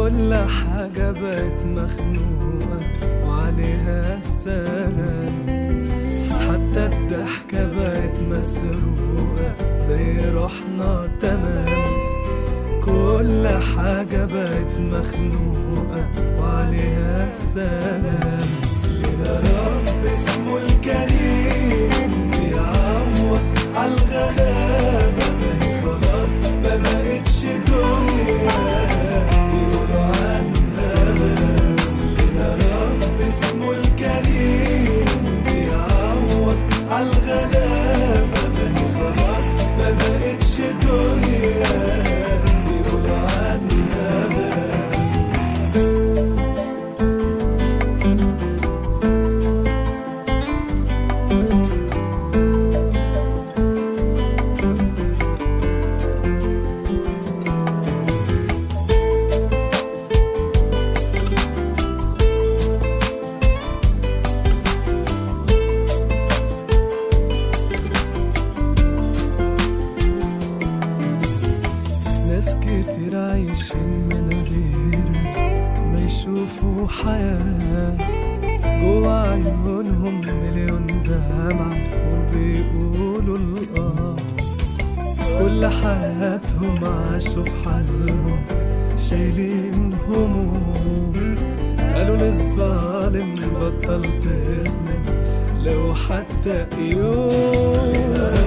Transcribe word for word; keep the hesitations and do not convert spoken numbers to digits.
كل حاجة بقت مخنوقة وعليها السلام، حتى الضحكة بقت مسروقة زي روحنا تمام. كل حاجة بقت مخنوقة وعليها السلام. لنا رب اسمه الكريم بيعوض عالغلابة، ما هي خلاص ما بقتش دنيا يقولوا عنها غاب. لنا رب اسمه الكريم بيعوض عالغلابة، ما هي خلاص ما بقتش دنيا يقولوا عنها غاب. ناس كتير عايشين من غير ما يشوفوا حياة، جوا عيونهم مليون دمعة وبيقولوا الآه. كل حياتهم عاشوا في حالهم شايلين هموم، قالوا للظالم بطل تظلم لو حتى يوم.